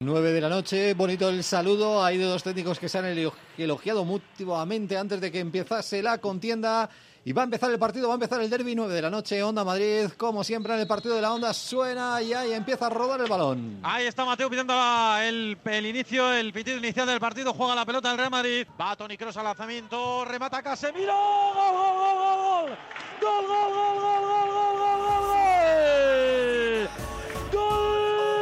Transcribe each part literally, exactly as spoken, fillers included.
nueve de la noche, bonito el saludo. Hay de dos técnicos que se han elogiado mutuamente antes de que empezase la contienda. Y va a empezar el partido, va a empezar el derbi, nueve de la noche, Onda Madrid. Como siempre en el partido de la Onda suena y ahí empieza a rodar el balón. Ahí está Mateu pidiendo la, el, el inicio, el pitido inicial del partido. Juega la pelota el Real Madrid. Va Toni Kroos al lanzamiento, remata Casemiro. ¡Gol, gol, gol, gol! ¡Gol, gol, gol, gol, gol, gol, gol, gol, gol! ¡Gol!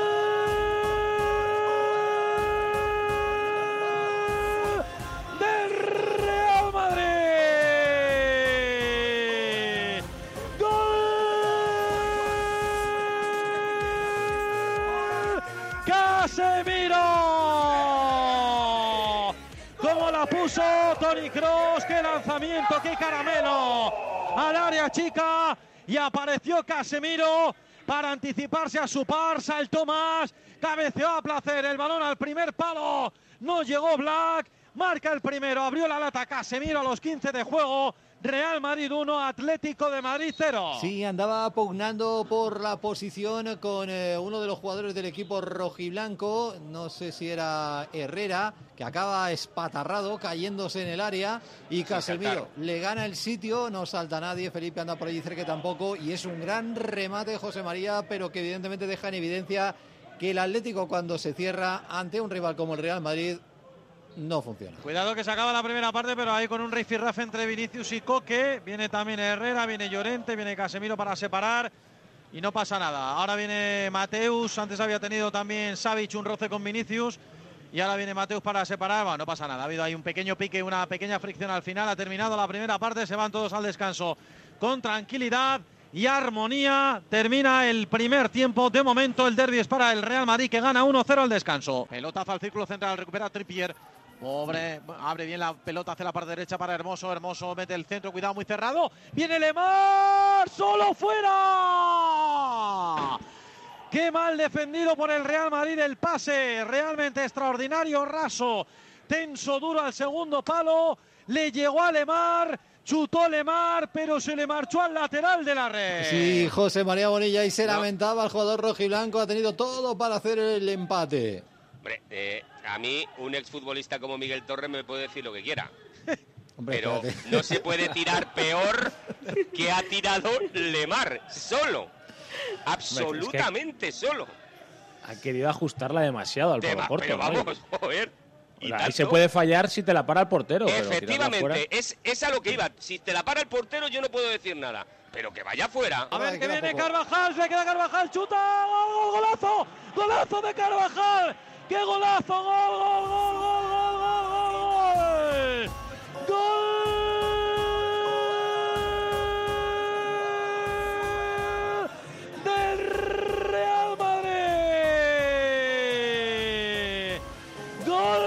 ¡Casemiro! Como la puso Toni Kroos, qué lanzamiento, qué caramelo al área chica, y apareció Casemiro para anticiparse a su par, saltó más, cabeceó a placer el balón al primer palo, no llegó Black, marca el primero, abrió la lata Casemiro a los quince de juego. Real Madrid uno, Atlético de Madrid cero. Sí, andaba pugnando por la posición con eh, uno de los jugadores del equipo rojiblanco, no sé si era Herrera, que acaba espatarrado, cayéndose en el área, y Casemiro le gana el sitio, no salta nadie, Felipe anda por allí cerca tampoco, y es un gran remate de José María, pero que evidentemente deja en evidencia que el Atlético, cuando se cierra ante un rival como el Real Madrid, no funciona. Cuidado que se acaba la primera parte, pero ahí con un rifirrafe entre Vinicius y Coque. Viene también Herrera, viene Llorente, viene Casemiro para separar y no pasa nada. Ahora viene Mateus, antes había tenido también Savic un roce con Vinicius y ahora viene Mateus para separar. Bueno, no pasa nada, ha habido ahí un pequeño pique, una pequeña fricción al final. Ha terminado la primera parte, se van todos al descanso con tranquilidad y armonía. Termina el primer tiempo. De momento el derbi es para el Real Madrid, que gana uno cero al descanso. Pelotazo al círculo central, recupera Trippier. Pobre, abre bien la pelota hacia la parte derecha para Hermoso. Hermoso mete el centro, cuidado, muy cerrado. Viene Lemar, solo fuera. Qué mal defendido por el Real Madrid el pase. Realmente extraordinario, raso, tenso, duro al segundo palo. Le llegó a Lemar. Chutó Lemar, pero se le marchó al lateral de la red. Sí, José María Bonilla, y se no. lamentaba el jugador rojiblanco. Ha tenido todo para hacer el empate. Hombre, eh, a mí un exfutbolista como Miguel Torres me puede decir lo que quiera. Hombre, pero espérate. No se puede tirar peor que ha tirado Lemar, solo. Absolutamente Hombre, es que solo. Ha querido ajustarla demasiado al Dema, portero. Pero vamos, joder. Y ahí se puede fallar si te la para el portero. Efectivamente, es, es a lo que iba. Si te la para el portero yo no puedo decir nada. Pero que vaya fuera. A ver, que viene Carvajal, se queda Carvajal, chuta, gol, gol, golazo, golazo de Carvajal. ¡Qué golazo! ¡Gol, gol, gol, gol, gol, gol, gol! ¡Gol del Real Madrid! ¡Gol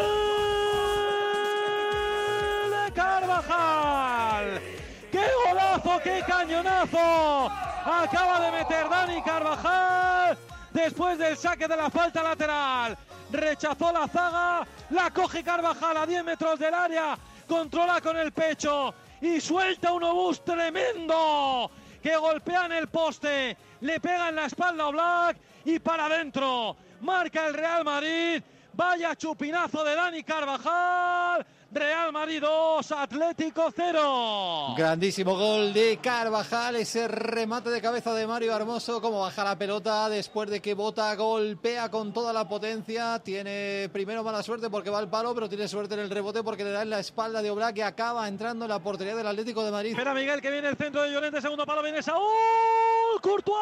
de Carvajal! ¡Qué golazo, qué cañonazo! Acaba de meter Dani Carvajal después del saque de la falta lateral. Rechazó la zaga, la coge Carvajal a diez metros del área, controla con el pecho y suelta un obús tremendo que golpea en el poste, le pega en la espalda a Oblak y para adentro. Marca el Real Madrid. Vaya chupinazo de Dani Carvajal. Real Madrid dos, Atlético cero. Grandísimo gol de Carvajal, ese remate de cabeza de Mario Hermoso, como baja la pelota después de que bota, golpea con toda la potencia. Tiene primero mala suerte porque va al palo, pero tiene suerte en el rebote porque le da en la espalda de Oblak, que acaba entrando en la portería del Atlético de Madrid. Espera Miguel, que viene el centro de Llorente, segundo palo, viene Saúl, Courtois,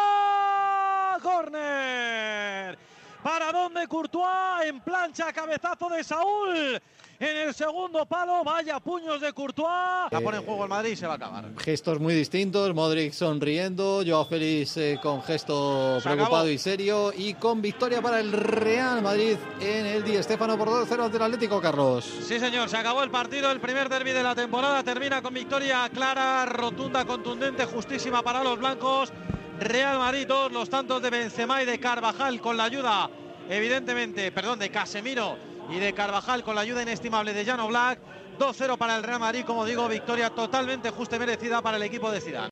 córner. ¿Para dónde Courtois? En plancha, cabezazo de Saúl. En el segundo palo, vaya puños de Courtois. La pone en juego el Madrid y se va a acabar. Gestos muy distintos, Modric sonriendo, Joao Félix eh, con gesto se preocupado acabó. Y serio, y con victoria para el Real Madrid en el Di Stéfano por dos cero ante el Atlético, Carlos. Sí señor, se acabó el partido, el primer derbi de la temporada termina con victoria clara, rotunda, contundente, justísima para los blancos. Real Madrid dos, los tantos de Benzema y de Carvajal con la ayuda, evidentemente, perdón, de Casemiro y de Carvajal con la ayuda inestimable de Jan Oblak. dos cero para el Real Madrid, como digo, victoria totalmente justa y merecida para el equipo de Zidane.